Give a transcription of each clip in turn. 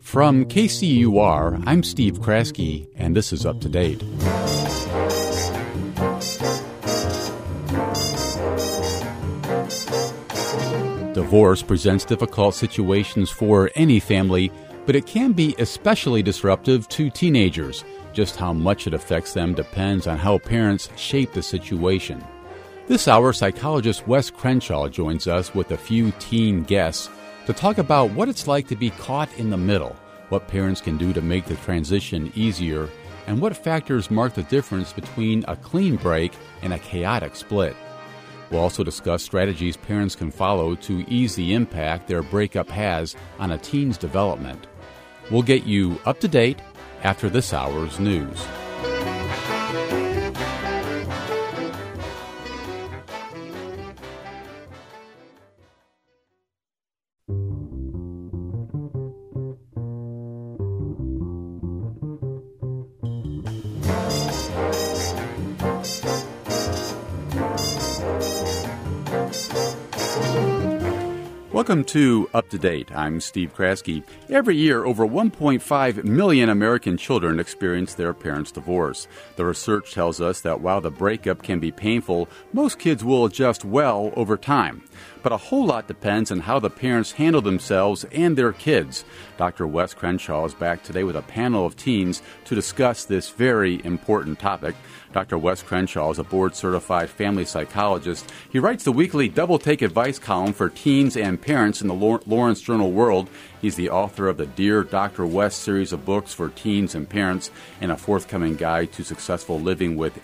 From KCUR, I'm Steve Kraske, and this is Up to Date. Divorce presents difficult situations for any family, but it can be especially disruptive to teenagers. Just how much it affects them depends on how parents shape the situation. This hour, psychologist Wes Crenshaw joins us with a few teen guests to talk about what it's like to be caught in the middle, what parents can do to make the transition easier, and what factors mark the difference between a clean break and a chaotic split. We'll also discuss strategies parents can follow to ease the impact their breakup has on a teen's development. We'll get you up to date after this hour's news. Welcome to Up to Date. I'm Steve Kraske. Every year, over 1.5 million American children experience their parents' divorce. The research tells us that while the breakup can be painful, most kids will adjust well over time. But a whole lot depends on how the parents handle themselves and their kids. Dr. Wes Crenshaw is back today with a panel of teens to discuss this very important topic. Dr. Wes Crenshaw is a board-certified family psychologist. He writes the weekly Double Take Advice column for teens and parents in the Lawrence Journal World. He's the author of the Dear Dr. Wes series of books for teens and parents and a forthcoming guide to successful living with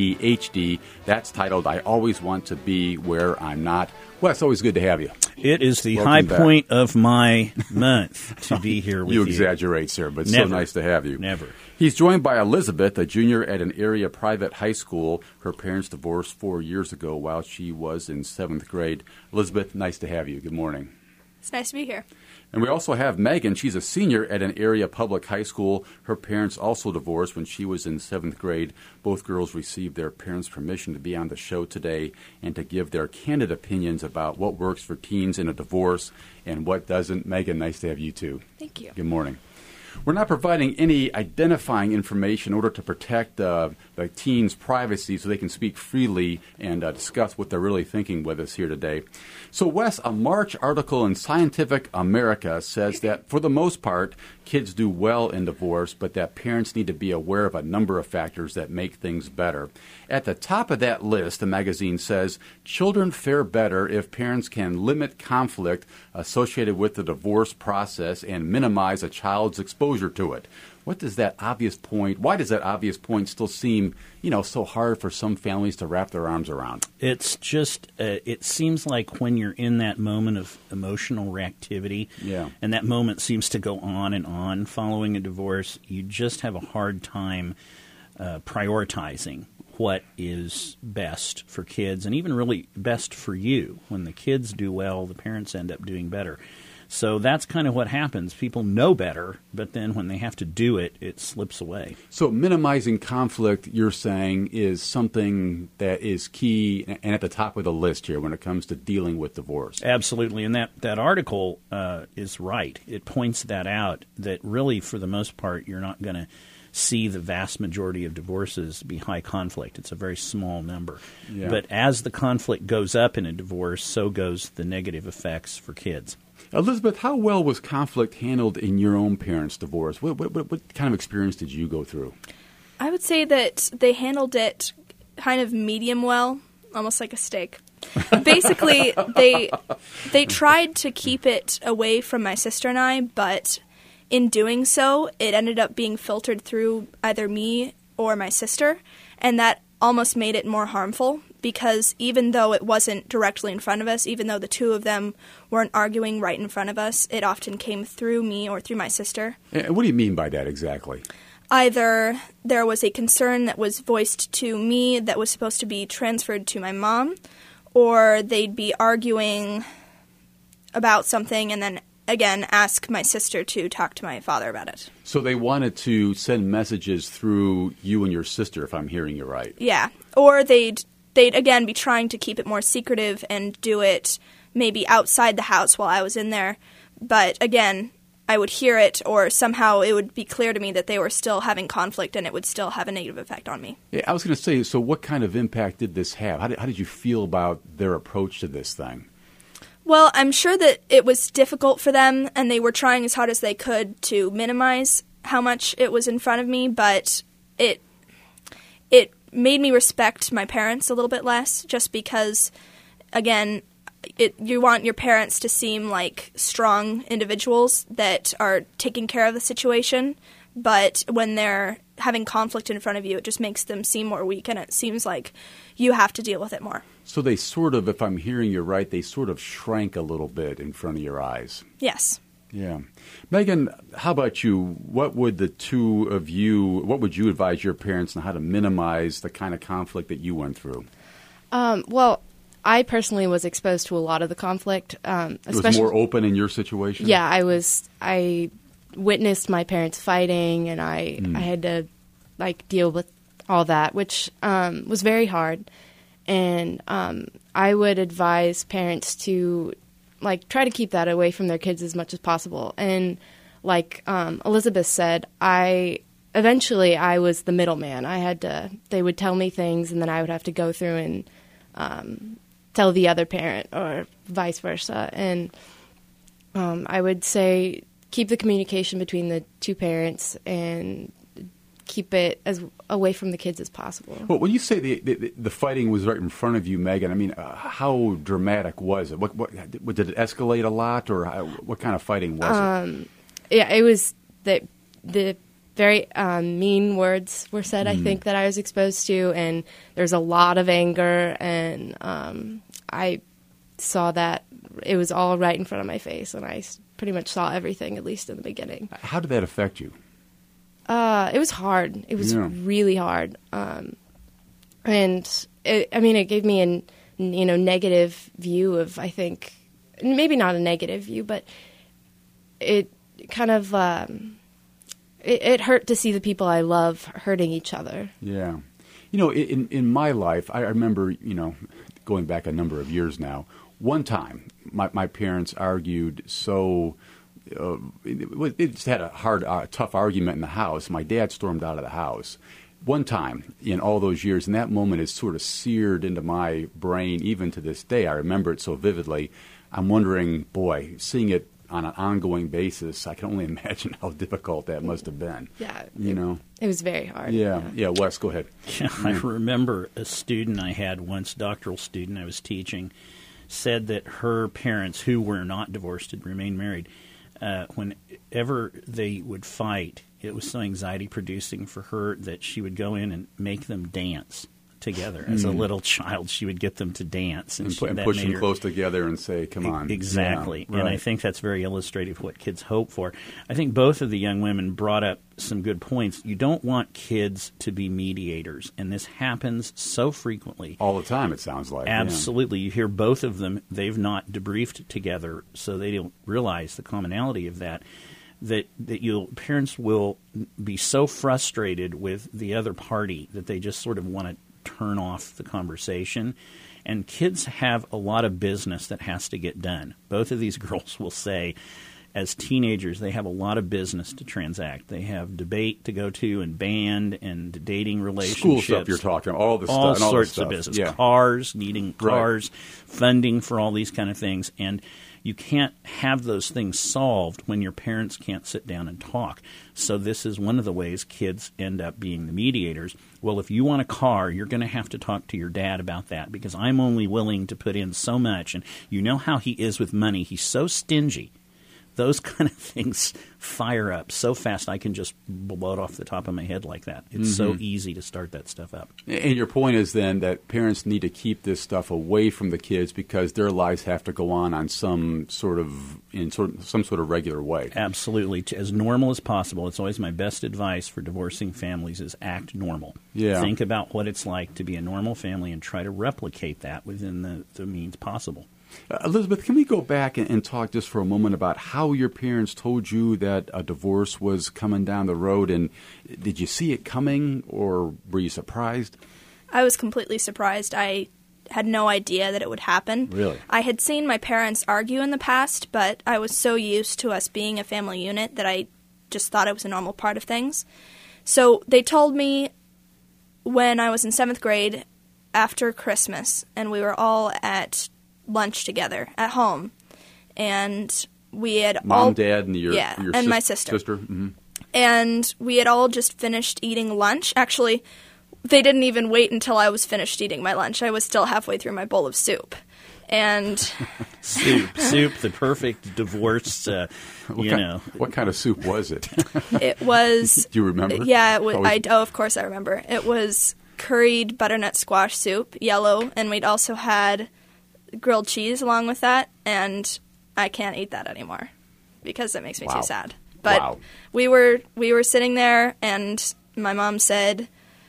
ADHD. That's titled, I Always Want to Be Where I'm Not. Wes, always good to have you. It is the high point of my month to be here with you. You exaggerate, sir, but it's so nice to have you. Never. He's joined by Elizabeth, a junior at an area private high school. Her parents divorced 4 years ago while she was in 7th grade. Elizabeth, nice to have you. Good morning. It's nice to be here. And we also have Megan. She's a senior at an area public high school. Her parents also divorced when she was in 7th grade. Both girls received their parents' permission to be on the show today and to give their candid opinions about what works for teens in a divorce and what doesn't. Megan, nice to have you too. Thank you. Good morning. We're not providing any identifying information in order to protect the teens' privacy so they can speak freely and discuss what they're really thinking with us here today. So, Wes, a March article in Scientific America says that, for the most part, kids do well in divorce, but that parents need to be aware of a number of factors that make things better. At the top of that list, the magazine says, children fare better if parents can limit conflict associated with the divorce process and minimize a child's exposure to it. Why does that obvious point still seem, so hard for some families to wrap their arms around? It's just, it seems like when you're in that moment of emotional reactivity, and that moment seems to go on and on following a divorce, you just have a hard time prioritizing what is best for kids and even really best for you. When the kids do well, the parents end up doing better. So that's kind of what happens. People know better, but then when they have to do it, it slips away. So minimizing conflict, you're saying, is something that is key and at the top of the list here when it comes to dealing with divorce. Absolutely. And that article is right. It points that out, that really, for the most part, you're not going to see the vast majority of divorces be high conflict. It's a very small number. Yeah. But as the conflict goes up in a divorce, so goes the negative effects for kids. Elizabeth, how well was conflict handled in your own parents' divorce? What kind of experience did you go through? I would say that they handled it kind of medium well, almost like a steak. Basically, they tried to keep it away from my sister and I, but in doing so, it ended up being filtered through either me or my sister, and that almost made it more harmful. Because even though it wasn't directly in front of us, even though the two of them weren't arguing right in front of us, it often came through me or through my sister. And what do you mean by that exactly? Either there was a concern that was voiced to me that was supposed to be transferred to my mom, or they'd be arguing about something and then, again, ask my sister to talk to my father about it. So they wanted to send messages through you and your sister, if I'm hearing you right. Yeah. Or they'd again be trying to keep it more secretive and do it maybe outside the house while I was in there. But again, I would hear it, or somehow it would be clear to me that they were still having conflict and it would still have a negative effect on me. Yeah, I was going to say, so what kind of impact did this have? How did you feel about their approach to this thing? Well, I'm sure that it was difficult for them, and they were trying as hard as they could to minimize how much it was in front of me, but it made me respect my parents a little bit less, just because, again, you want your parents to seem like strong individuals that are taking care of the situation, but when they're having conflict in front of you, it just makes them seem more weak, and it seems like you have to deal with it more. So they sort of, if I'm hearing you right, they sort of shrank a little bit in front of your eyes. Yes. Yeah. Megan, how about you? What would what would you advise your parents on how to minimize the kind of conflict that you went through? Well, I personally was exposed to a lot of the conflict. It was more open in your situation? Yeah, I witnessed my parents fighting, and I had to deal with all that, which was very hard. And I would advise parents to try to keep that away from their kids as much as possible. And like Elizabeth said, eventually I was the middleman. They would tell me things, and then I would have to go through and tell the other parent, or vice versa. And I would say keep the communication between the two parents and keep it as away from the kids as possible. Well, when you say the fighting was right in front of you, Megan, I mean, how dramatic was it? What did it escalate a lot, or what kind of fighting was it? Yeah, it was the very mean words were said, I think, that I was exposed to, and there's a lot of anger, and I saw that it was all right in front of my face, and I pretty much saw everything, at least in the beginning. How did that affect you? It was hard. It was really hard. And it gave me a negative view of, I think, maybe not a negative view, but it kind of, it hurt to see the people I love hurting each other. Yeah. In my life, I remember, going back a number of years now, one time my parents argued so... they just had a tough argument in the house. My dad stormed out of the house. One time in all those years, and that moment is sort of seared into my brain even to this day. I remember it so vividly. I'm wondering, boy, seeing it on an ongoing basis, I can only imagine how difficult that must have been. Yeah. It was very hard. Yeah, Wes, go ahead. Yeah, I remember a student I had once, doctoral student I was teaching, said that her parents, who were not divorced, had remained married, whenever they would fight, it was so anxiety-producing for her that she would go in and make them dance together. As a little child, she would get them to dance. And push them close together and say, come on. Exactly. Yeah, right. And I think that's very illustrative of what kids hope for. I think both of the young women brought up some good points. You don't want kids to be mediators, and this happens so frequently. All the time, it sounds like. Absolutely. Yeah. You hear both of them, they've not debriefed together, so they don't realize the commonality of that. That parents will be so frustrated with the other party that they just sort of want to turn off the conversation. And kids have a lot of business that has to get done. Both of these girls will say, as teenagers, they have a lot of business to transact. They have debate to go to, and band, and dating relationships. School stuff you're talking about, all sorts of business. Yeah. Cars, needing cars, right. Funding for all these kind of things. And you can't have those things solved when your parents can't sit down and talk. So this is one of the ways kids end up being the mediators. Well, if you want a car, you're going to have to talk to your dad about that, because I'm only willing to put in so much. And you know how he is with money. He's so stingy. Those kind of things fire up so fast I can just blow it off the top of my head like that. It's so easy to start that stuff up. And your point is then that parents need to keep this stuff away from the kids because their lives have to go on some sort of regular way. Absolutely. As normal as possible. It's always my best advice for divorcing families is act normal. Yeah. Think about what it's like to be a normal family and try to replicate that within the means possible. Elizabeth, can we go back and talk just for a moment about how your parents told you that a divorce was coming down the road, and did you see it coming, or were you surprised? I was completely surprised. I had no idea that it would happen. Really? I had seen my parents argue in the past, but I was so used to us being a family unit that I just thought it was a normal part of things. So they told me when I was in 7th grade after Christmas, and we were all at lunch together at home, and we had Mom, Dad, and your and my sister. Mm-hmm. And we had all just finished eating lunch. Actually, they didn't even wait until I was finished eating my lunch. I was still halfway through my bowl of soup. And soup, the perfect divorce, What kind of soup was it? It was... Do you remember? Yeah, it was, of course I remember. It was curried butternut squash soup, yellow, and we'd also had grilled cheese along with that, and I can't eat that anymore because it makes me too sad. But we were sitting there, and my mom said,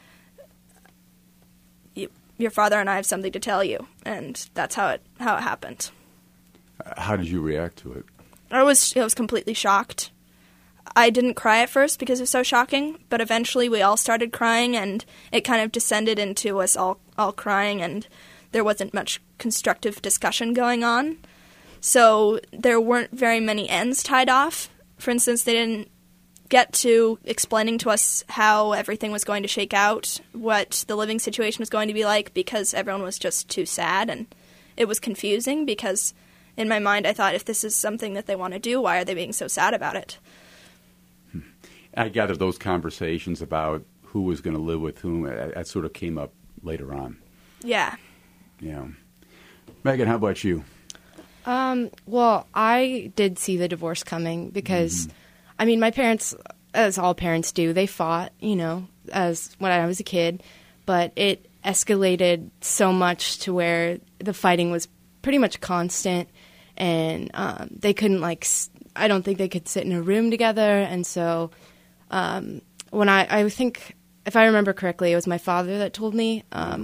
"Your father and I have something to tell you," and that's how it happened. How did you react to it? I was completely shocked. I didn't cry at first because it was so shocking, but eventually we all started crying, and it kind of descended into us all crying, and there wasn't much constructive discussion going on. So there weren't very many ends tied off. For instance, they didn't get to explaining to us how everything was going to shake out, what the living situation was going to be like, because everyone was just too sad, and it was confusing because in my mind I thought, if this is something that they want to do, why are they being so sad about it? I gather those conversations about who was going to live with whom, that sort of came up later on. Yeah. Yeah. Megan, how about you? Well, I did see the divorce coming because, I mean, my parents, as all parents do, they fought, as when I was a kid, but it escalated so much to where the fighting was pretty much constant, and they couldn't, I don't think they could sit in a room together, and so when I think, if I remember correctly, it was my father that told me,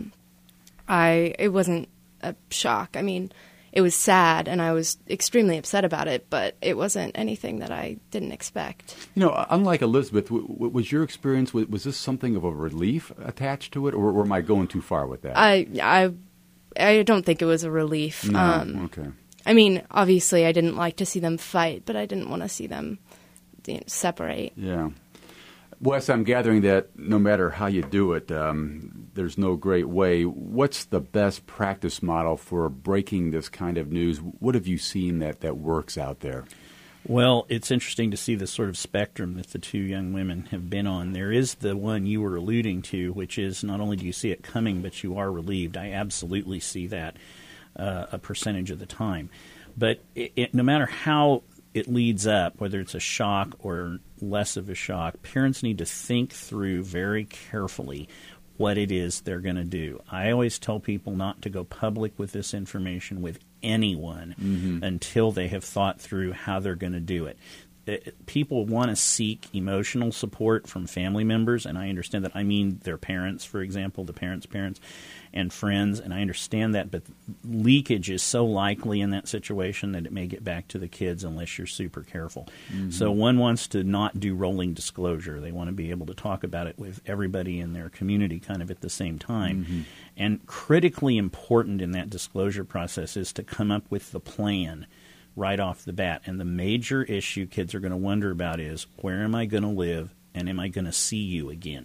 it wasn't a shock. I mean, it was sad, and I was extremely upset about it, but it wasn't anything that I didn't expect. Unlike Elizabeth, was your experience, was this something of a relief attached to it, or am I going too far with that? I don't think it was a relief. No, okay. I mean, obviously, I didn't like to see them fight, but I didn't want to see them separate. Yeah. Wes, I'm gathering that no matter how you do it, there's no great way. What's the best practice model for breaking this kind of news? What have you seen that works out there? Well, it's interesting to see the sort of spectrum that the two young women have been on. There is the one you were alluding to, which is not only do you see it coming, but you are relieved. I absolutely see that a percentage of the time. But no matter how it leads up, whether it's a shock or less of a shock, parents need to think through very carefully what it is they're going to do. I always tell people not to go public with this information with anyone until they have thought through how they're going to do it. People want to seek emotional support from family members, and I understand that. I mean their parents, for example, the parents' parents and friends, and I understand that, but leakage is so likely in that situation that it may get back to the kids unless you're super careful. So one wants to not do rolling disclosure. They want to be able to talk about it with everybody in their community kind of at the same time. And critically important in that disclosure process is to come up with the plan right off the bat. And the major issue kids are going to wonder about is, where am I going to live, and am I going to see you again?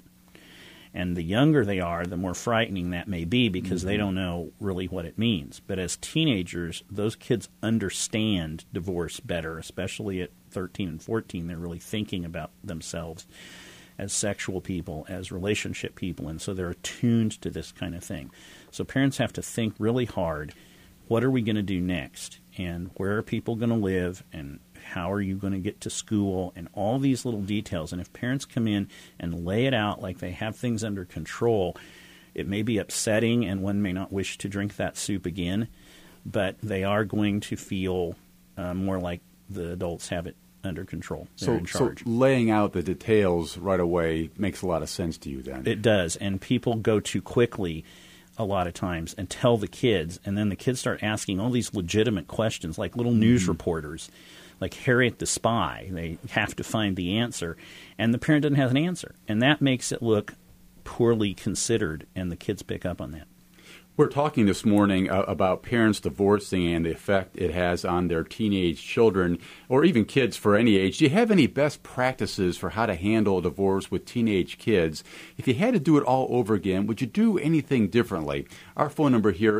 And the younger they are, the more frightening that may be because they don't know really what it means. But as teenagers, those kids understand divorce better, especially at 13 and 14. They're really thinking about themselves as sexual people, as relationship people, and so they're attuned to this kind of thing. So parents have to think really hard, what are we going to do next? And where are people going to live? And how are you going to get to school? And all these little details. And if parents come in and lay it out like they have things under control, it may be upsetting and one may not wish to drink that soup again, but they are going to feel more like the adults have it under control. They're in charge. So laying out the details right away makes a lot of sense to you then. It does. And people go too quickly a lot of times and tell the kids, and then the kids start asking all these legitimate questions like little news reporters, like Harriet the Spy. They have to find the answer, and the parent doesn't have an answer, and that makes it look poorly considered, and the kids pick up on that. We're talking this morning about parents divorcing and the effect it has on their teenage children, or even kids for any age. Do you have any best practices for how to handle a divorce with teenage kids? If you had to do it all over again, would you do anything differently? Our phone number here,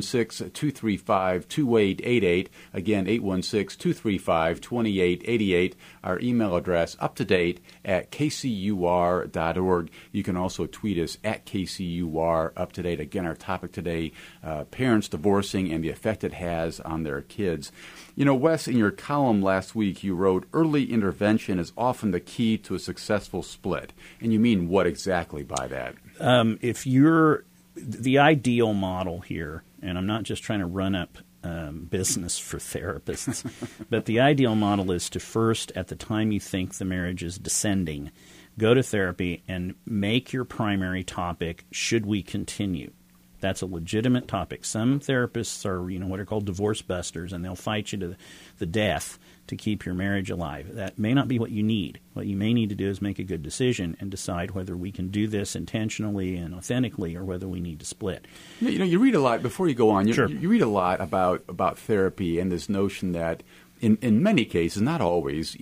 816-235-2888. Again, 816-235-2888. Our email address, uptodate@kcur.org. You can also tweet us at KCUR Uptodate. Again, our topic today, parents divorcing and the effect it has on their kids. You know, Wes, in your column last week, you wrote, early intervention is often the key to a successful split. And you mean what exactly by that? If you're the ideal model here, and I'm not just trying to run up business for therapists, but the ideal model is to first, at the time you think the marriage is descending, go to therapy and make your primary topic, should we continue? That's a legitimate topic. Some therapists are, what are called divorce busters, and they'll fight you to the death to keep your marriage alive. That may not be what you need. What you may need to do is make a good decision and decide whether we can do this intentionally and authentically or whether we need to split. You read a lot, before you go on, Sure. you read a lot about therapy and this notion that in many cases, not always,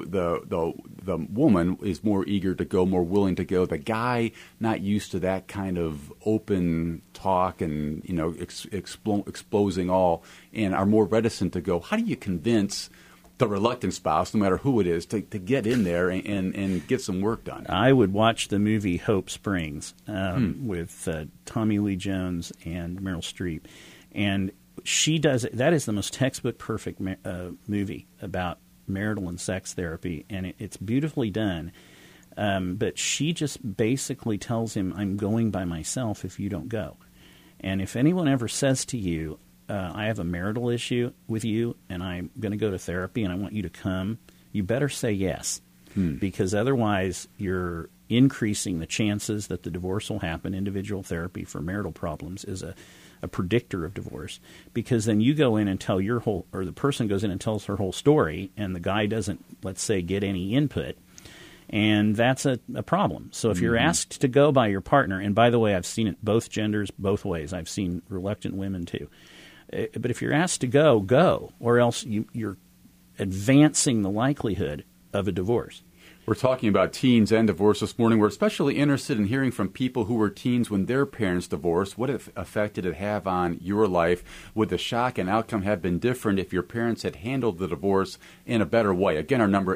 the woman is more eager to go, more willing to go. The guy not used to that kind of open talk and exposing all, and are more reticent to go. How do you convince the reluctant spouse, no matter who it is, to get in there and get some work done? I would watch the movie Hope Springs with Tommy Lee Jones and Meryl Streep, and she does it. That is the most textbook perfect movie about marital and sex therapy, and it's beautifully done. But she just basically tells him, I'm going by myself if you don't go. And if anyone ever says to you, I have a marital issue with you and I'm going to go to therapy and I want you to come, you better say yes. Because otherwise you're increasing the chances that the divorce will happen. Individual therapy for marital problems is a predictor of divorce, because then you go in and tell your whole, or the person goes in and tells her whole story, and the guy doesn't, let's say, get any input, and that's a problem. So if you're asked to go by your partner, and by the way, I've seen it both genders, both ways. I've seen reluctant women too. But if you're asked to go, or else you're advancing the likelihood of a divorce. We're talking about teens and divorce this morning. We're especially interested in hearing from people who were teens when their parents divorced. What effect did it have on your life? Would the shock and outcome have been different if your parents had handled the divorce in a better way? Again, our number,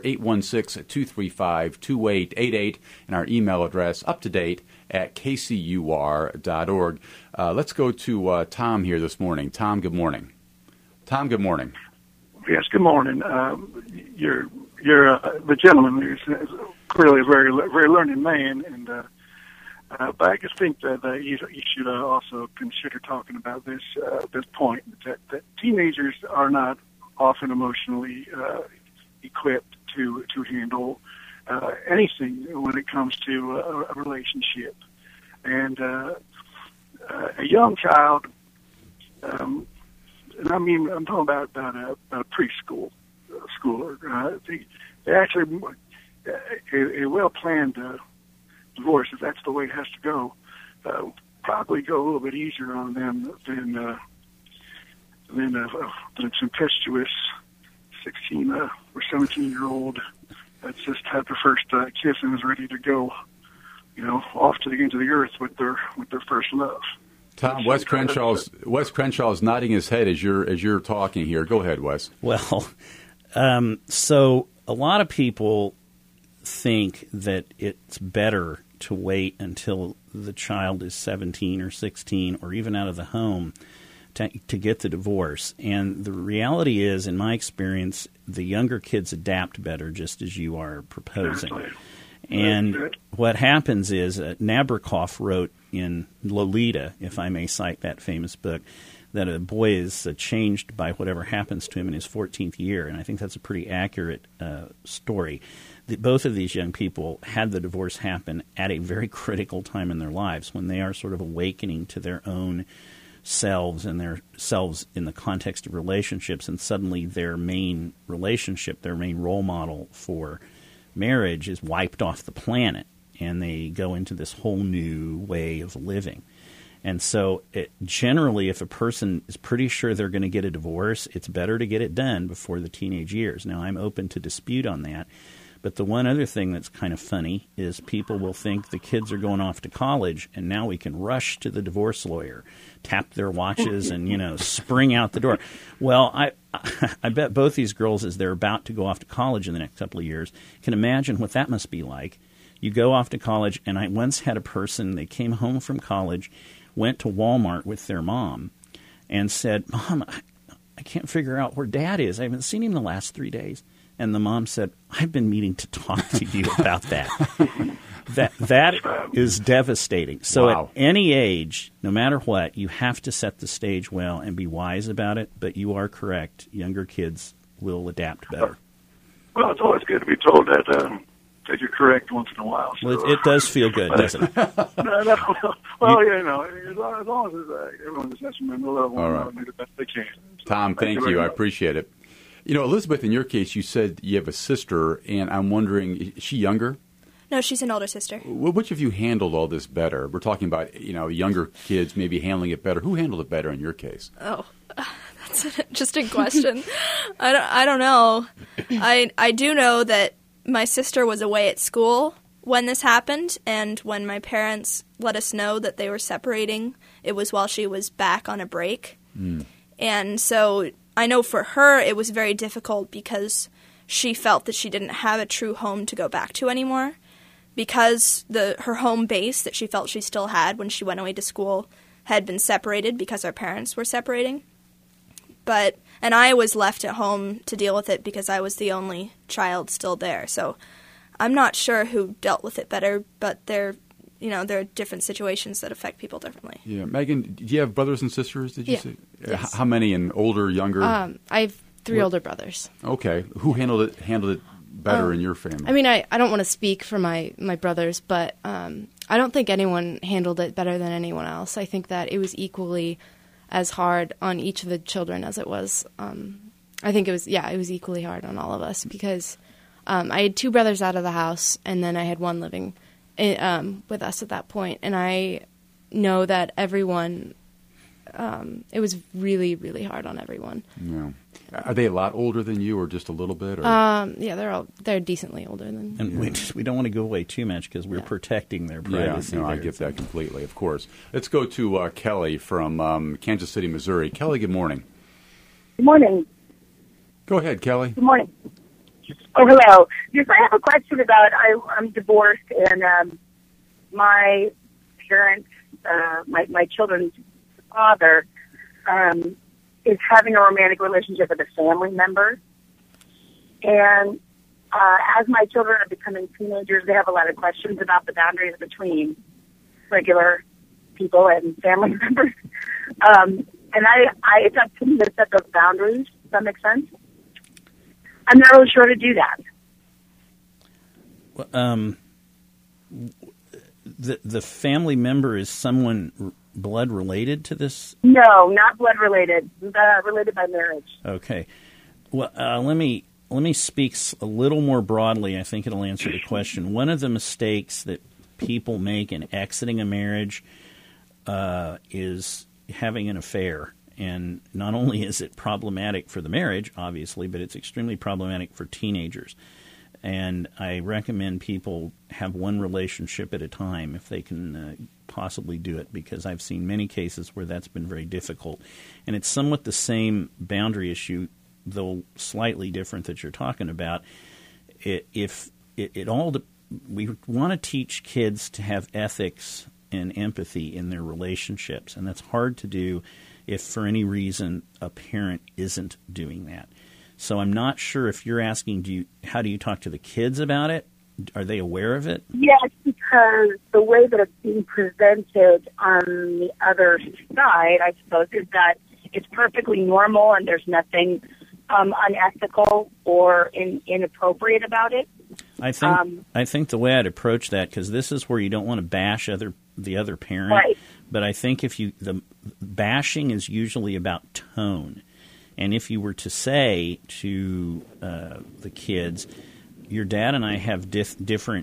816-235-2888, and our email address, uptodate@kcur.org. Let's go to Tom here this morning. Tom, good morning. Tom, good morning. Yes, good morning. The gentleman is clearly a very learned man, and but I just think that you should also consider talking about this point that teenagers are not often emotionally equipped to handle anything when it comes to a relationship, and a young child. And I mean, I'm talking about a preschool schooler. They actually a well-planned divorce, if that's the way it has to go, probably go a little bit easier on them than some tempestuous 16 or 17-year-old that's just had their first kiss and is ready to go, off to the ends of the earth with their first love. Tom, Wes Crenshaw's nodding his head as you're talking here. Go ahead, Wes. Well, so a lot of people think that it's better to wait until the child is 17 or 16 or even out of the home to get the divorce. And the reality is, in my experience, the younger kids adapt better, just as you are proposing. And what happens is, Nabokov wrote in Lolita, if I may cite that famous book, that a boy is changed by whatever happens to him in his 14th year. And I think that's a pretty accurate story. Both of these young people had the divorce happen at a very critical time in their lives, when they are sort of awakening to their own selves and their selves in the context of relationships, and suddenly their main relationship, their main role model for marriage is wiped off the planet, and they go into this whole new way of living. And so generally, if a person is pretty sure they're going to get a divorce, it's better to get it done before the teenage years. Now, I'm open to dispute on that. But the one other thing that's kind of funny is people will think the kids are going off to college, and now we can rush to the divorce lawyer, tap their watches, and, spring out the door. Well, I bet both these girls, as they're about to go off to college in the next couple of years, can imagine what that must be like. You go off to college, and I once had a person, they came home from college, went to Walmart with their mom, and said, "Mom, I can't figure out where Dad is. I haven't seen him the last 3 days." And the mom said, "I've been meaning to talk to you about that." That is devastating. So At any age, no matter what, you have to set the stage well and be wise about it. But you are correct. Younger kids will adapt better. Well, it's always good to be told that you're correct once in a while. So. Well, it does feel good, doesn't it? Well, as long as everyone's assessing them, they'll do the best they can. So, Tom, thank you. I appreciate it. Elizabeth, in your case, you said you have a sister, and I'm wondering, is she younger? No, she's an older sister. Which of you handled all this better? We're talking about, younger kids maybe handling it better. Who handled it better in your case? Oh, that's an interesting question. I don't know. I do know that my sister was away at school when this happened, and when my parents let us know that they were separating, it was while she was back on a break. And so I know for her it was very difficult because she felt that she didn't have a true home to go back to anymore, because her home base that she felt she still had when she went away to school had been separated because our parents were separating. And I was left at home to deal with it because I was the only child still there. So I'm not sure who dealt with it better, but there are different situations that affect people differently. Yeah. Megan, do you have brothers and sisters, did you say? Yes. How many, and older, younger? I have 3 older brothers. Okay. Who handled it better in your family? I mean, I don't want to speak for my brothers, but I don't think anyone handled it better than anyone else. I think that it was equally as hard on each of the children as it was. I think it was equally hard on all of us because I had 2 brothers out of the house, and then I had one living with us at that point. And I know that everyone, it was really, really hard on everyone. Yeah. Are they a lot older than you, or just a little bit? Or? Yeah, they're decently older than. And we don't want to go away too much because we're protecting their privacy. Yeah, no, I get that completely. Of course. Let's go to Kelly from Kansas City, Missouri. Kelly, good morning. Good morning. Go ahead, Kelly. Good morning. Oh, hello. Yes, I have a question about I'm divorced, and my parents, my children's father, is having a romantic relationship with a family member. And as my children are becoming teenagers, they have a lot of questions about the boundaries between regular people and family members. And it's up to me to set those boundaries. Does that make sense? I'm not really sure to do that. Well, the family member is someone blood related to this? No, not blood related. Related by marriage. Okay. Well, let me speak a little more broadly. I think it'll answer the question. One of the mistakes that people make in exiting a marriage is having an affair. And not only is it problematic for the marriage, obviously, but it's extremely problematic for teenagers. And I recommend people have one relationship at a time if they can possibly do it, because I've seen many cases where that's been very difficult. And it's somewhat the same boundary issue, though slightly different, that you're talking about. We want to teach kids to have ethics and empathy in their relationships, and that's hard to do if for any reason a parent isn't doing that. So I'm not sure if you're asking, how do you talk to the kids about it? Are they aware of it? Yes, because the way that it's being presented on the other side, I suppose, is that it's perfectly normal and there's nothing unethical or inappropriate about it. I think the way I'd approach that, because this is where you don't want to bash the other parent, right. But I think the bashing is usually about tone. And if you were to say to the kids, your dad and I have different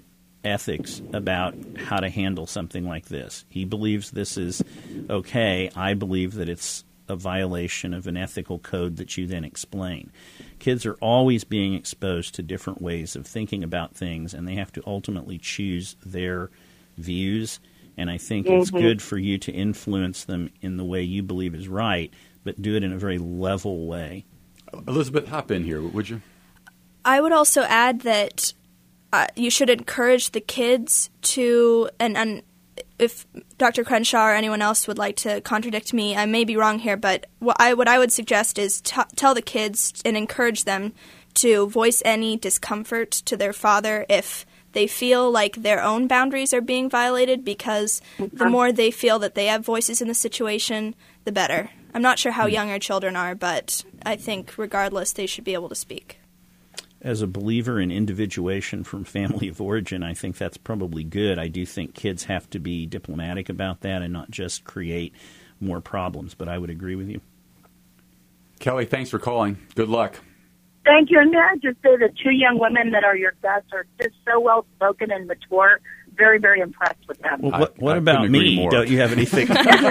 ethics about how to handle something like this. He believes this is okay. I believe that it's a violation of an ethical code that you then explain. Kids are always being exposed to different ways of thinking about things, and they have to ultimately choose their views. And I think it's good for you to influence them in the way you believe is right, but do it in a very level way. Elizabeth, hop in here, would you? I would also add that you should encourage the kids to, and if Dr. Crenshaw or anyone else would like to contradict me, I may be wrong here, but what I would suggest is tell the kids and encourage them to voice any discomfort to their father if they feel like their own boundaries are being violated, because the more they feel that they have voices in the situation, the better. I'm not sure how young our children are, but I think regardless, they should be able to speak. As a believer in individuation from family of origin, I think that's probably good. I do think kids have to be diplomatic about that and not just create more problems, but I would agree with you. Kelly, thanks for calling. Good luck. Thank you. And may I just say the two young women that are your guests are just so well-spoken and mature. Very, very impressed with them. Well, what about me? More. Don't you have anything?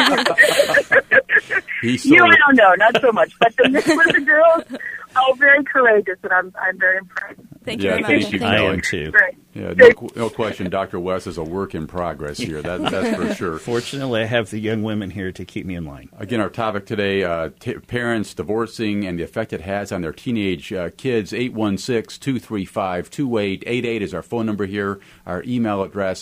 You, I don't know, not so much. But the girls are very courageous, and I'm very impressed. Thank you very much. Thank you, I Kelly. am too. Great. Yeah, no question. Dr. West is a work in progress here. That's for sure. Fortunately, I have the young women here to keep me in line. Again, our topic today, parents divorcing and the effect it has on their teenage kids. 816-235-2888 is our phone number here. Our email address,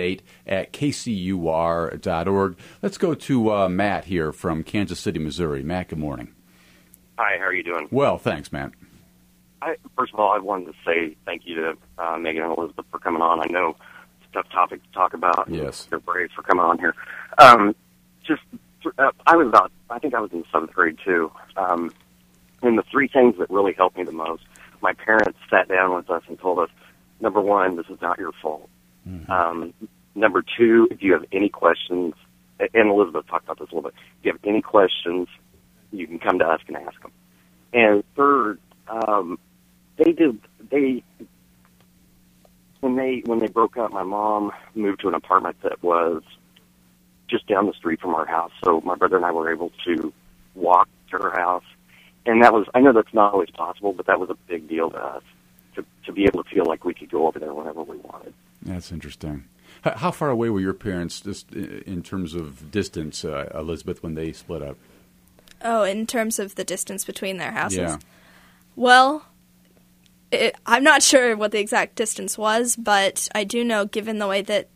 uptodate@kcur.org. Let's go to Matt here from Kansas City, Missouri. Matt, good morning. Hi, how are you doing? Well, thanks, Matt. First of all, I wanted to say thank you to Megan and Elizabeth for coming on. I know it's a tough topic to talk about. Yes. They're brave for coming on here. I think I was in 7th grade too. And the three things that really helped me the most, my parents sat down with us and told us, number one, this is not your fault. Mm-hmm. Number two, if you have any questions, and Elizabeth talked about this a little bit, if you have any questions, you can come to us and ask them. And third, when they broke up, my mom moved to an apartment that was just down the street from our house, so my brother and I were able to walk to her house. And that was, I know that's not always possible, but that was a big deal to us, to be able to feel like we could go over there whenever we wanted. That's interesting. How far away were your parents, just in terms of distance, Elizabeth, when they split up? Oh, in terms of the distance between their houses? Yeah. Well, I'm not sure what the exact distance was, but I do know, given the way that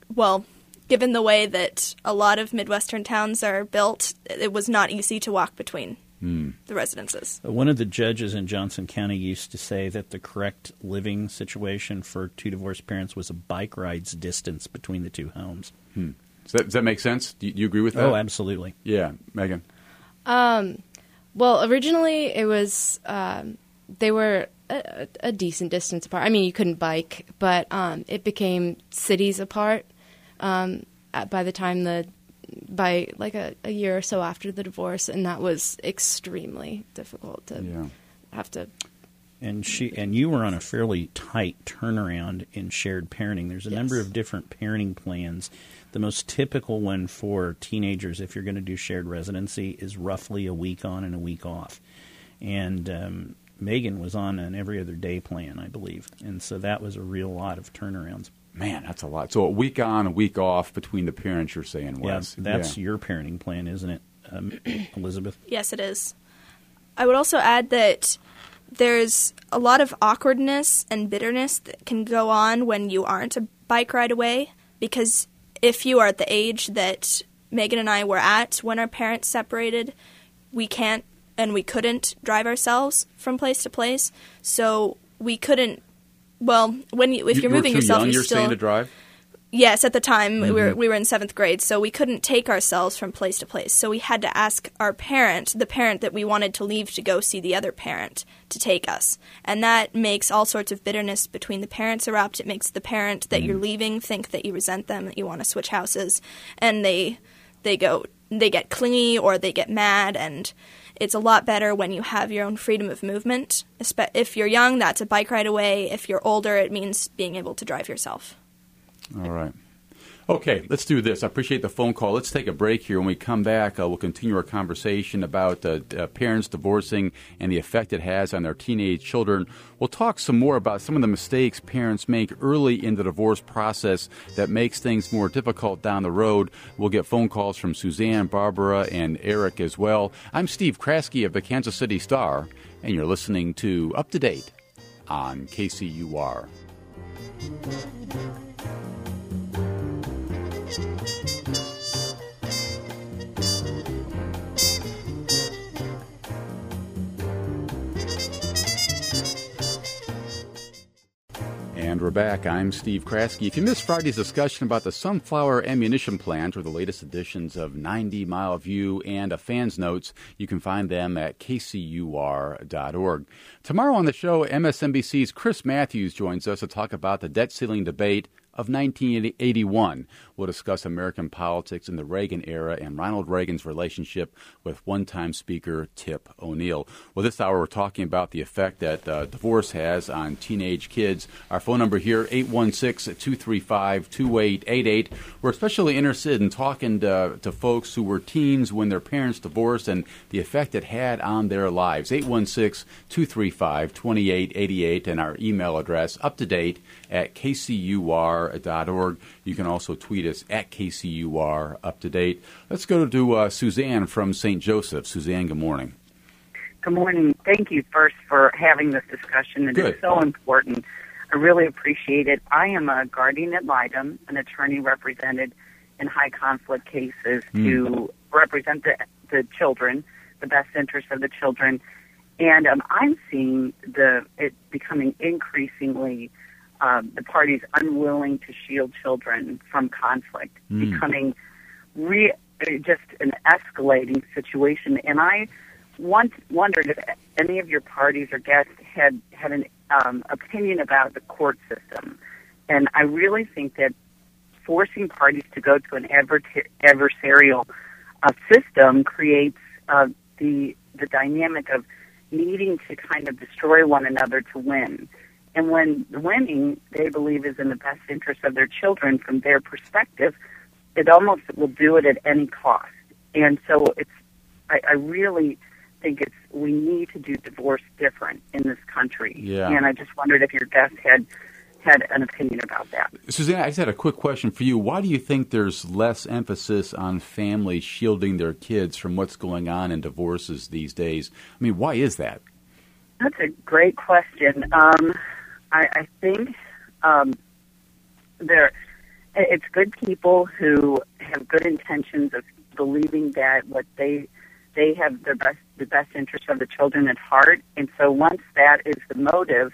a lot of Midwestern towns are built, it was not easy to walk between the residences. One of the judges in Johnson County used to say that the correct living situation for two divorced parents was a bike ride's distance between the two homes. Does that make sense? Do you agree with that? Oh, absolutely. Yeah. Megan? Well, originally it was they were a decent distance apart. I mean, you couldn't bike, but it became cities apart by the time by like a year or so after the divorce, and that was extremely difficult to have to. And you were on a fairly tight turnaround in shared parenting. There's a number of different parenting plans. The most typical one for teenagers, if you're going to do shared residency, is roughly a week on and a week off. And Megan was on an every other day plan, I believe. And so that was a real lot of turnarounds. Man, that's a lot. So a week on, a week off between the parents, you're saying, Wes. Yeah, that's your parenting plan, isn't it, Elizabeth? Yes, it is. I would also add that there's a lot of awkwardness and bitterness that can go on when you aren't a bike ride away, because if you are at the age that Megan and I were at when our parents separated, we can't and we couldn't drive ourselves from place to place, so we couldn't. Well, if you're moving yourself, you're saying to drive? Yes, at the time we were in 7th grade, so we couldn't take ourselves from place to place. So we had to ask our parent, the parent that we wanted to leave to go see the other parent, to take us. And that makes all sorts of bitterness between the parents erupt. It makes the parent that you're leaving think that you resent them, that you want to switch houses, and they get clingy or they get mad. And it's a lot better when you have your own freedom of movement. If you're young, that's a bike ride away. If you're older, it means being able to drive yourself. All right. Okay, let's do this. I appreciate the phone call. Let's take a break here. When we come back, we'll continue our conversation about parents divorcing and the effect it has on their teenage children. We'll talk some more about some of the mistakes parents make early in the divorce process that makes things more difficult down the road. We'll get phone calls from Suzanne, Barbara, and Eric as well. I'm Steve Kraske of the Kansas City Star, and you're listening to Up to Date on KCUR. And we're back. I'm Steve Kraske. If you missed Friday's discussion about the Sunflower Ammunition Plant or the latest editions of 90 Mile View and a Fan's Notes, you can find them at kcur.org. Tomorrow on the show, MSNBC's Chris Matthews joins us to talk about the debt ceiling debate of 1981. We'll discuss American politics in the Reagan era and Ronald Reagan's relationship with one-time Speaker Tip O'Neill. Well, this hour we're talking about the effect that divorce has on teenage kids. Our phone number here, 816-235-2888. We're especially interested in talking to folks who were teens when their parents divorced and the effect it had on their lives. 816-235-2888 and our email address, uptodate@kcur.org. You can also tweet us at KCUR UpToDate. Let's go to Suzanne from St. Joseph. Suzanne, good morning. Good morning. Thank you first for having this discussion. It is so important. I really appreciate it. I am a guardian ad litem, an attorney represented in high conflict cases to represent the children, the best interests of the children. And I'm seeing it becoming increasingly the parties unwilling to shield children from conflict, becoming just an escalating situation. And I wondered if any of your parties or guests had an opinion about the court system. And I really think that forcing parties to go to an adversarial system creates the dynamic of needing to kind of destroy one another to win. And when the winning, they believe, is in the best interest of their children from their perspective, it almost will do it at any cost. And so I really think we need to do divorce different in this country. Yeah. And I just wondered if your guest had an opinion about that. Suzanne, I just had a quick question for you. Why do you think there's less emphasis on families shielding their kids from what's going on in divorces these days? I mean, why is that? That's a great question. I think it's good people who have good intentions of believing that what they have the best interest of the children at heart, and so once that is the motive,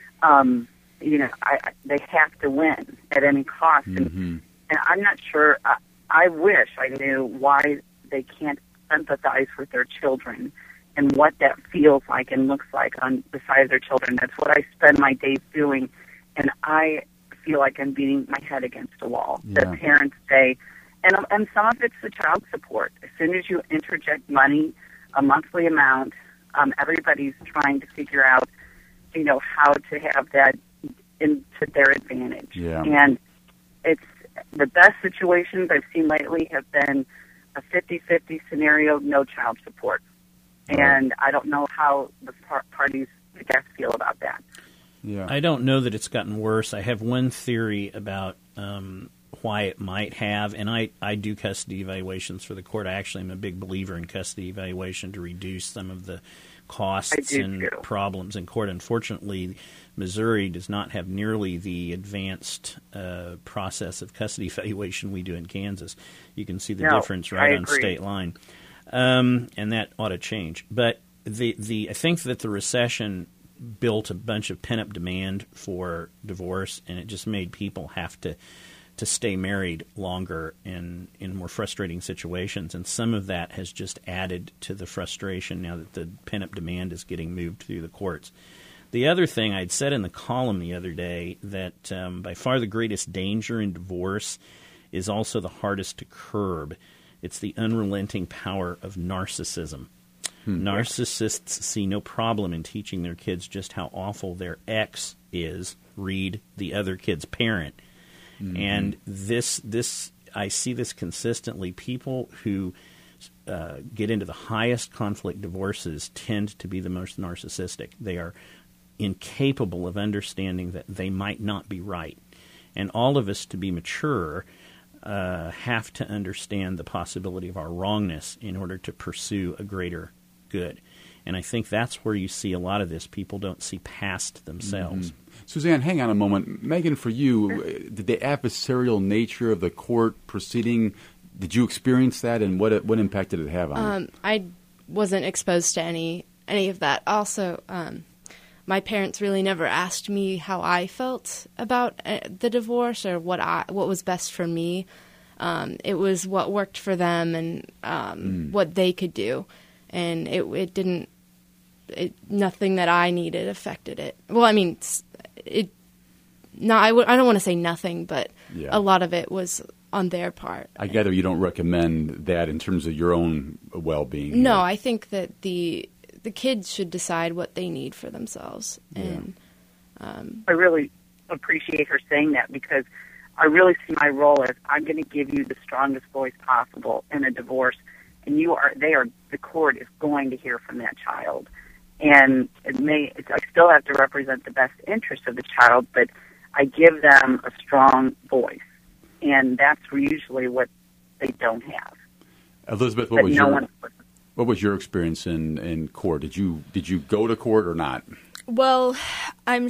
they have to win at any cost. And I'm not sure. I wish I knew why they can't empathize with their children and what that feels like and looks like on the side of their children. That's what I spend my days doing, and I feel like I'm beating my head against a wall. Yeah. The parents say, and some of it's the child support. As soon as you interject money, a monthly amount, everybody's trying to figure out, how to have that into their advantage. Yeah. And it's the best situations I've seen lately have been a 50-50 scenario, no child support. And I don't know how the parties, the guests, feel about that. Yeah. I don't know that it's gotten worse. I have one theory about why it might have, and I do custody evaluations for the court. I actually am a big believer in custody evaluation to reduce some of the costs and problems in court. Unfortunately, Missouri does not have nearly the advanced process of custody evaluation we do in Kansas. You can see the difference right on state line. And that ought to change. But I think that the recession built a bunch of pent-up demand for divorce, and it just made people have to stay married longer in more frustrating situations. And some of that has just added to the frustration now that the pent-up demand is getting moved through the courts. The other thing I'd said in the column the other day that by far the greatest danger in divorce is also the hardest to curb. It's the unrelenting power of narcissism. Narcissists see no problem in teaching their kids just how awful their ex is, read the other kid's parent. And this I see this consistently. People who get into the highest conflict divorces tend to be the most narcissistic. They are incapable of understanding that they might not be right. And all of us, to be mature, have to understand the possibility of our wrongness in order to pursue a greater good. And I think that's where you see a lot of this. People don't see past themselves. Suzanne, hang on a moment. Megan, for you, did the adversarial nature of the court proceeding, did you experience that, and what impact did it have on you? I wasn't exposed to any of that. Also, my parents really never asked me how I felt about the divorce or what was best for me. It was what worked for them and what they could do, and it didn't. Nothing that I needed affected it. Well, I mean, I don't want to say nothing, but a lot of it was on their part. I gather you don't recommend that in terms of your own well-being. No, I think that the kids should decide what they need for themselves. And I really appreciate her saying that, because I really see my role as I'm going to give you the strongest voice possible in a divorce, and the court is going to hear from that child. And I still have to represent the best interest of the child, but I give them a strong voice, and that's usually what they don't have. Elizabeth, what was your experience in court? Did you go to court or not? Well, I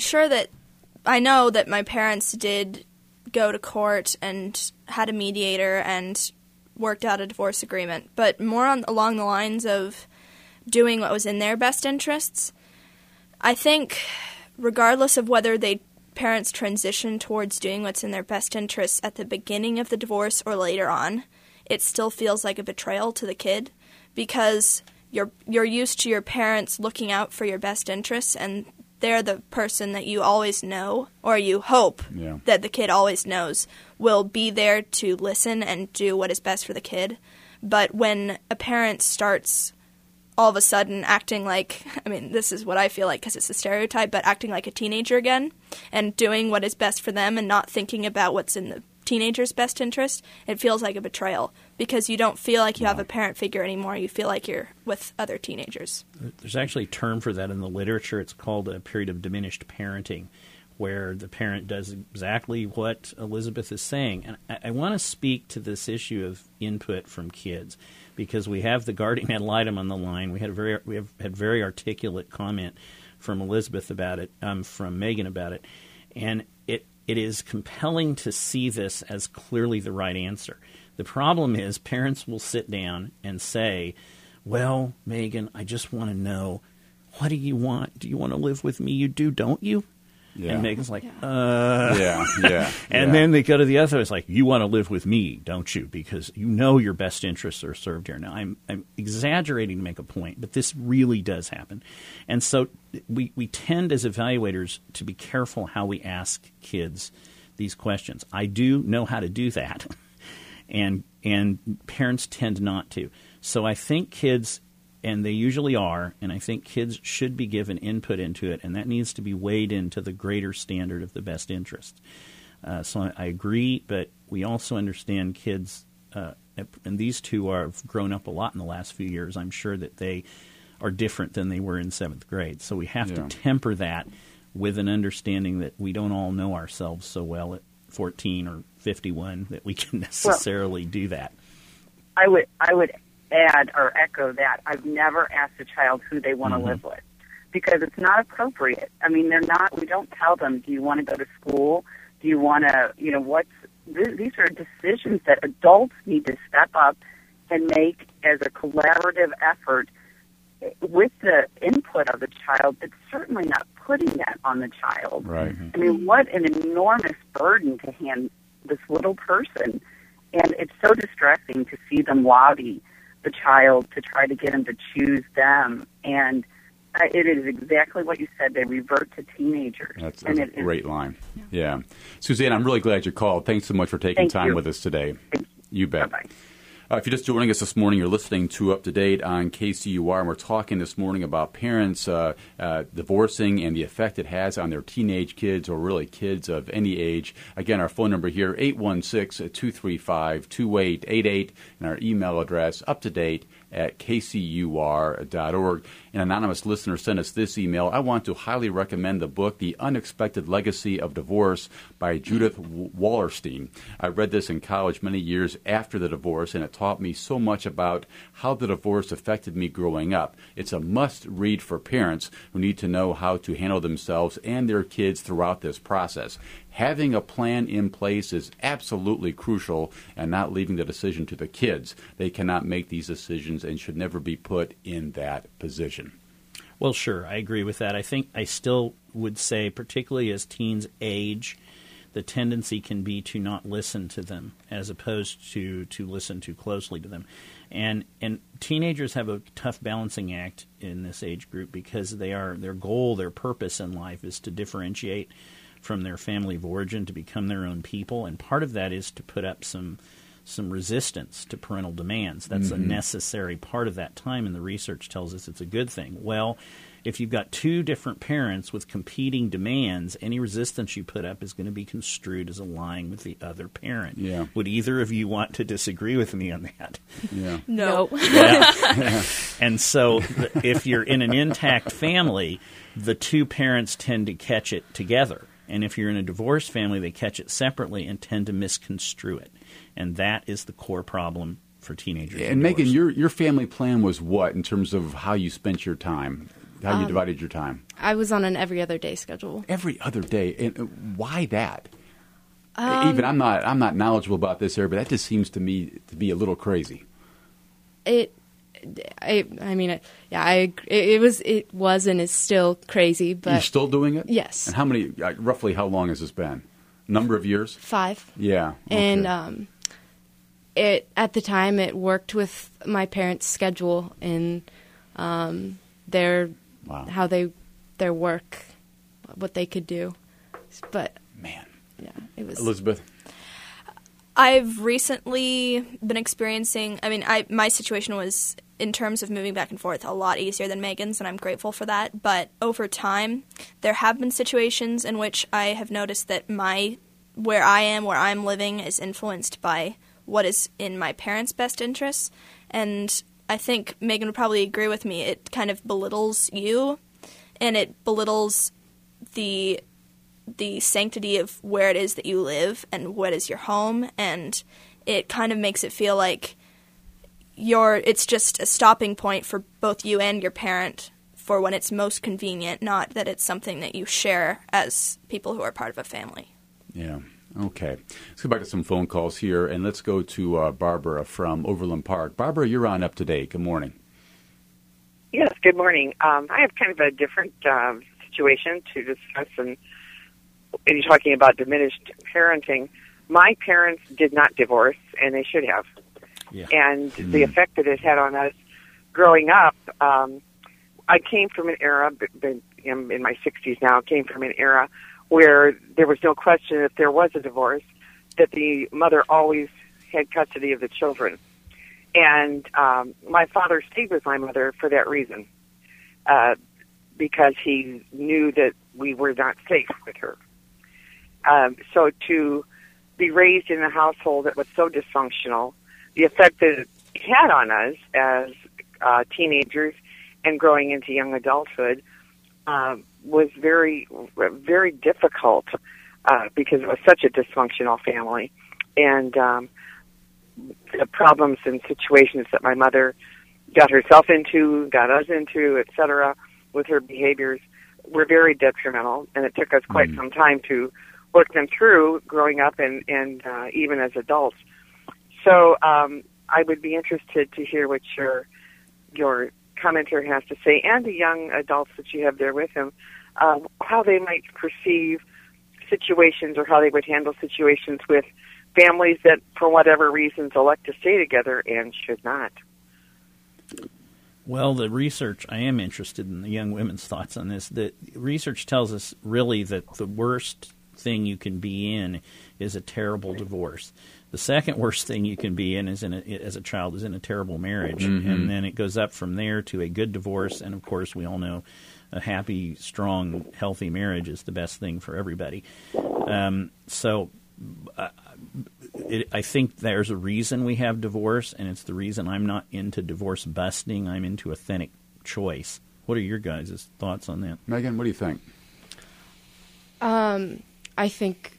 know that my parents did go to court and had a mediator and worked out a divorce agreement, but more along the lines of doing what was in their best interests. I think regardless of whether parents transition towards doing what's in their best interests at the beginning of the divorce or later on, it still feels like a betrayal to the kid, because you're used to your parents looking out for your best interests, and they're the person that you always know, or you hope that the kid always knows, will be there to listen and do what is best for the kid. But when a parent starts all of a sudden acting like, this is what I feel like because it's a stereotype, but acting like a teenager again and doing what is best for them and not thinking about what's in the teenager's best interest, it feels like a betrayal, because you don't feel like you have a parent figure anymore. You feel like you're with other teenagers. There's actually a term for that in the literature. It's called a period of diminished parenting, where the parent does exactly what Elizabeth is saying. And I want to speak to this issue of input from kids, because we have the guardian ad litem on the line. We have had very articulate comment from Elizabeth about it, from Megan about it, and it is compelling to see this as clearly the right answer. The problem is parents will sit down and say, well, Megan, I just want to know, what do you want? Do you want to live with me? You do, don't you? Yeah. And Megan's like, And then they go to the other. It's like, you want to live with me, don't you? Because you know your best interests are served here. Now, I'm exaggerating to make a point, but this really does happen. And so we tend as evaluators to be careful how we ask kids these questions. I do know how to do that, and parents tend not to. So I think kids, and they usually are, and I think kids should be given input into it, and that needs to be weighed into the greater standard of the best interest. So I agree, but we also understand kids, and these two have grown up a lot in the last few years. I'm sure that they are different than they were in 7th grade. So we have to temper that with an understanding that we don't all know ourselves so well at 14 or 51 that we can necessarily do that. I would add or echo that. I've never asked a child who they want to live with, because it's not appropriate. We don't tell them, do you want to go to school? Do you want to, these are decisions that adults need to step up and make as a collaborative effort with the input of the child, but certainly not putting that on the child. Right. What an enormous burden to hand this little person. And it's so distressing to see them lobby the child to try to get him to choose them. And it is exactly what you said. They revert to teenagers. That's a great line. Yeah. Suzanne, I'm really glad you called. Thanks so much for taking time with us today. You bet. Bye-bye. If you're just joining us this morning, you're listening to Up to Date on KCUR, and we're talking this morning about parents divorcing and the effect it has on their teenage kids or really kids of any age. Again, our phone number here, 816-235-2888, and our email address, uptodate@kcur.org. An anonymous listener sent us this email. I want to highly recommend the book, The Unexpected Legacy of Divorce by Judith Wallerstein. I read this in college many years after the divorce, and it taught me so much about how the divorce affected me growing up. It's a must-read for parents who need to know how to handle themselves and their kids throughout this process. Having a plan in place is absolutely crucial, and not leaving the decision to the kids. They cannot make these decisions and should never be put in that position. Well, sure, I agree with that. I think I still would say, particularly as teens age, the tendency can be to not listen to them as opposed to listen too closely to them. And teenagers have a tough balancing act in this age group because their goal, their purpose in life is to differentiate from their family of origin, to become their own people. And part of that is to put up some resistance to parental demands. That's a necessary part of that time, and the research tells us it's a good thing. Well, if you've got two different parents with competing demands, any resistance you put up is going to be construed as aligning with the other parent. Yeah. Would either of you want to disagree with me on that? Yeah. No. Yeah. And so if you're in an intact family, the two parents tend to catch it together. And if you're in a divorced family, they catch it separately and tend to misconstrue it. And that is the core problem for teenagers. And Megan, your family plan was what in terms of how you spent your time, how you divided your time? I was on an every other day schedule. Every other day. And why that? Even I'm not knowledgeable about this area, but that just seems to me to be a little crazy. It was and is still crazy, but you're still doing it? Yes. And roughly how long has this been? Number of years? 5. Yeah. Okay. And at the time it worked with my parents' schedule and their work, what they could do. But man, yeah, it was. Elizabeth. I've recently been experiencing, my situation was, in terms of moving back and forth, a lot easier than Megan's, and I'm grateful for that. But over time, there have been situations in which I have noticed that where I'm living is influenced by what is in my parents' best interests. And I think Megan would probably agree with me. It kind of belittles you, and it belittles the sanctity of where it is that you live and what is your home, and it kind of makes it feel like it's just a stopping point for both you and your parent for when it's most convenient, not that it's something that you share as people who are part of a family. Yeah. Okay. Let's go back to some phone calls here, and let's go to Barbara from Overland Park. Barbara, you're on Up to Date. Good morning. Yes, good morning. I have kind of a different situation to discuss, and you're talking about diminished parenting. My parents did not divorce, and they should have. Yeah. And the effect that it had on us growing up, I came from an era, in my 60s now, came from an era where there was no question if there was a divorce, that the mother always had custody of the children. And my father stayed with my mother for that reason, because he knew that we were not safe with her. So to be raised in a household that was so dysfunctional, the effect that it had on us as teenagers and growing into young adulthood was very, very difficult because it was such a dysfunctional family. And the problems and situations that my mother got herself into, got us into, et cetera, with her behaviors were very detrimental, and it took us quite some time to work them through growing up and even as adults. So I would be interested to hear what your commenter has to say, and the young adults that you have there with him, how they might perceive situations or how they would handle situations with families that, for whatever reasons, elect to stay together and should not. Well, the research, I am interested in the young women's thoughts on this. The research tells us really that the worst thing you can be in is a terrible divorce. The second worst thing you can be in is as a child is in a terrible marriage, and then it goes up from there to a good divorce. And of course, we all know a happy, strong, healthy marriage is the best thing for everybody. I think there's a reason we have divorce, and it's the reason I'm not into divorce busting. I'm into authentic choice. What are your guys' thoughts on that? Megan, what do you think? I think,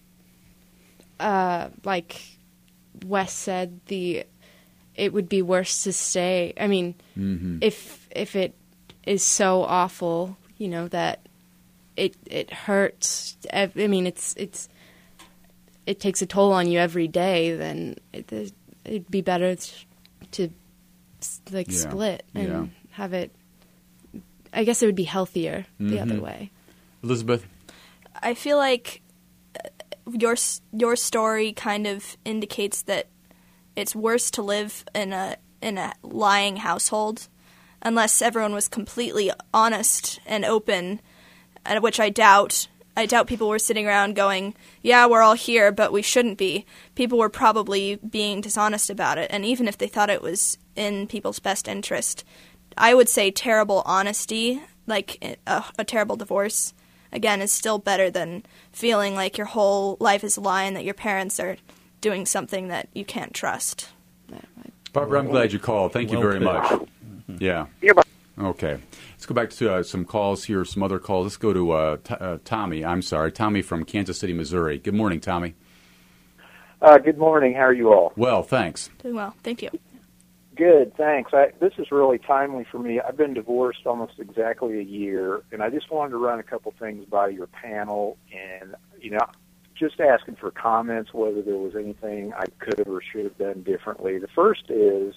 like Wes said, it would be worse to stay. I mean, if it is so awful, that it hurts. I mean, it takes a toll on you every day. Then it'd be better to split and have it. I guess it would be healthier the other way. Elizabeth? I feel like your story kind of indicates that it's worse to live in a lying household, unless everyone was completely honest and open, which I doubt. I doubt people were sitting around going, yeah, we're all here, but we shouldn't be. People were probably being dishonest about it, and even if they thought it was in people's best interest, I would say terrible honesty, like a terrible divorce, again, is still better than feeling like your whole life is a lie and that your parents are doing something that you can't trust. Barbara, I'm glad you called. Thank you very much. Yeah. Okay. Let's go back to some calls here, some other calls. Let's go to Tommy. I'm sorry, Tommy from Kansas City, Missouri. Good morning, Tommy. Good morning. How are you all? Well, thanks. Doing well. Thank you. Good, thanks. This is really timely for me. I've been divorced almost exactly a year, and I just wanted to run a couple things by your panel and, just asking for comments whether there was anything I could have or should have done differently. The first is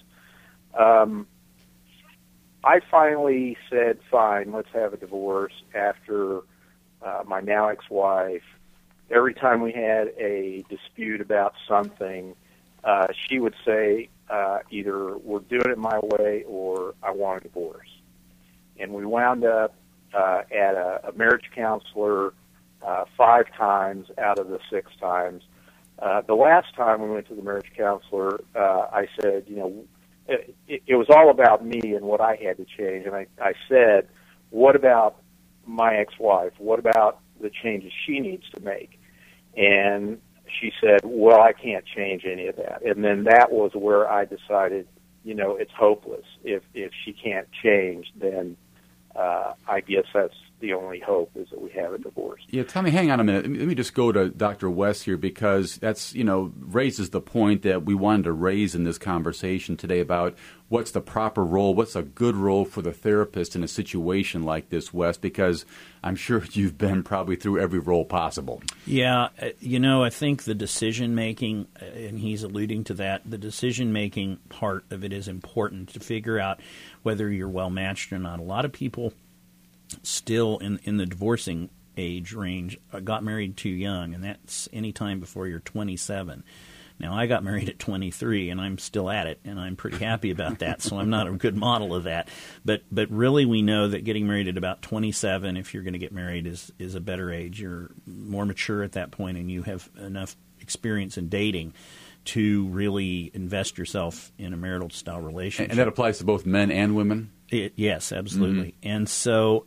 I finally said, fine, let's have a divorce after my now ex-wife, every time we had a dispute about something, she would say, either we're doing it my way or I want a divorce. And we wound up at a marriage counselor 5 times out of the 6 times. The last time we went to the marriage counselor, I said, it was all about me and what I had to change. And I said, what about my ex-wife? What about the changes she needs to make? And she said, well, I can't change any of that. And then that was where I decided, it's hopeless. If she can't change, then I guess that's the only hope is that we have a divorce. Yeah, Tommy, hang on a minute. Let me just go to Dr. West here because that's, raises the point that we wanted to raise in this conversation today about what's the proper role, what's a good role for the therapist in a situation like this, West, because I'm sure you've been probably through every role possible. Yeah, I think the decision-making, and he's alluding to that, the decision-making part of it is important to figure out whether you're well-matched or not. A lot of people still in the divorcing age range got married too young, and that's any time before you're 27. Now, I got married at 23, and I'm still at it, and I'm pretty happy about that, so I'm not a good model of that. But really, we know that getting married at about 27, if you're going to get married, is a better age. You're more mature at that point, and you have enough experience in dating to really invest yourself in a marital-style relationship. And that applies to both men and women? Yes, absolutely. Mm-hmm. And so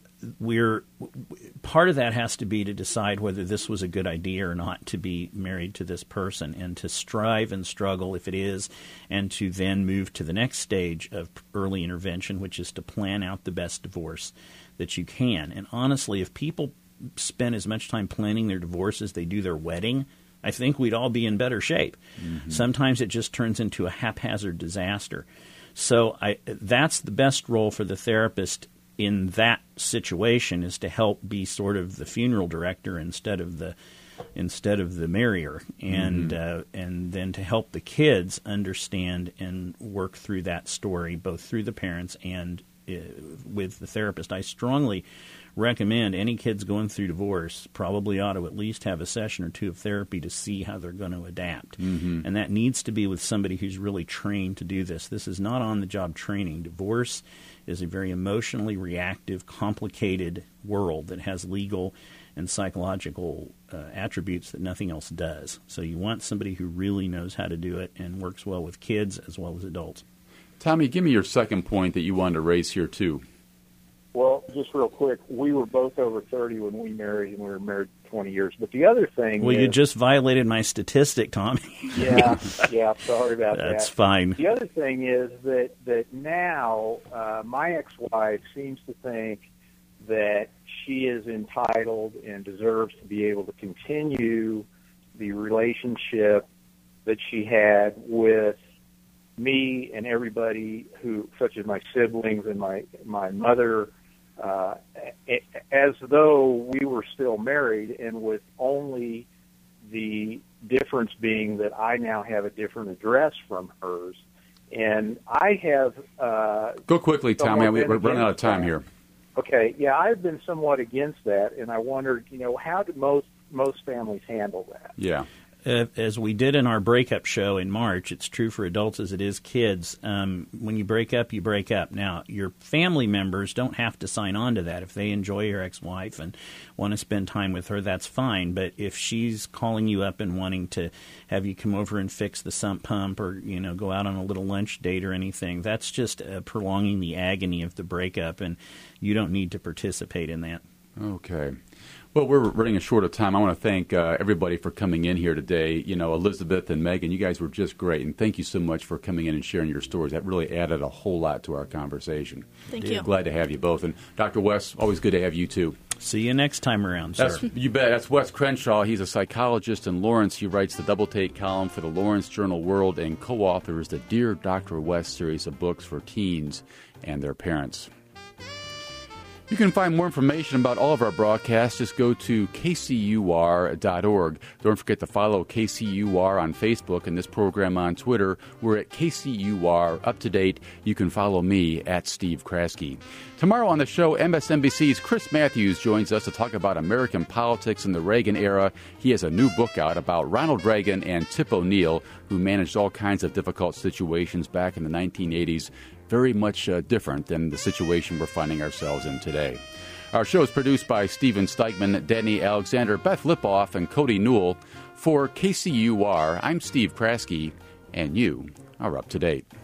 part of that has to be to decide whether this was a good idea or not to be married to this person, and to strive and struggle if it is, and to then move to the next stage of early intervention, which is to plan out the best divorce that you can. And honestly, if people spend as much time planning their divorce as they do their wedding, I think we'd all be in better shape. Mm-hmm. Sometimes it just turns into a haphazard disaster. So that's the best role for the therapist in that situation, is to help be sort of the funeral director instead of the marrier, and and then to help the kids understand and work through that story, both through the parents and with the therapist. I strongly recommend any kids going through divorce probably ought to at least have a session or 2 of therapy to see how they're going to adapt. Mm-hmm. And that needs to be with somebody who's really trained to do this. This is not on-the-job training. Divorce is a very emotionally reactive, complicated world that has legal and psychological attributes that nothing else does. So you want somebody who really knows how to do it and works well with kids as well as adults. Tommy, give me your second point that you wanted to raise here, too. Well, just real quick, we were both over 30 when we married, and we were married 20 years. But the other thing you just violated my statistic, Tommy. yeah, sorry about that. That's fine. The other thing is that now my ex-wife seems to think that she is entitled and deserves to be able to continue the relationship that she had with me and everybody who, such as my siblings and my mother, as though we were still married, and with only the difference being that I now have a different address from hers. And I have... Go quickly, Tommy. We're running out of time here. Okay, yeah, I've been somewhat against that, and I wondered, how do most families handle that? Yeah. As we did in our breakup show in March, it's true for adults as it is kids. When you break up, you break up. Now, your family members don't have to sign on to that. If they enjoy your ex-wife and want to spend time with her, that's fine. But if she's calling you up and wanting to have you come over and fix the sump pump or, go out on a little lunch date or anything, that's just prolonging the agony of the breakup, and you don't need to participate in that. Okay. Well, we're running short of time. I want to thank everybody for coming in here today. Elizabeth and Megan, you guys were just great, and thank you so much for coming in and sharing your stories. That really added a whole lot to our conversation. Thank you. Glad to have you both. And Dr. West, always good to have you too. See you next time around, sir. You bet. That's Wes Crenshaw. He's a psychologist in Lawrence. He writes the Double Take column for the Lawrence Journal World and co-authors the Dear Dr. West series of books for teens and their parents. You can find more information about all of our broadcasts. Just go to kcur.org. Don't forget to follow KCUR on Facebook and this program on Twitter. We're at KCUR Up to Date. You can follow me at Steve Kraske. Tomorrow on the show, MSNBC's Chris Matthews joins us to talk about American politics in the Reagan era. He has a new book out about Ronald Reagan and Tip O'Neill, who managed all kinds of difficult situations back in the 1980s. Very much different than the situation we're finding ourselves in today. Our show is produced by Stephen Steigman, Danny Alexander, Beth Lipoff, and Cody Newell. For KCUR, I'm Steve Kraske, and you are up to date.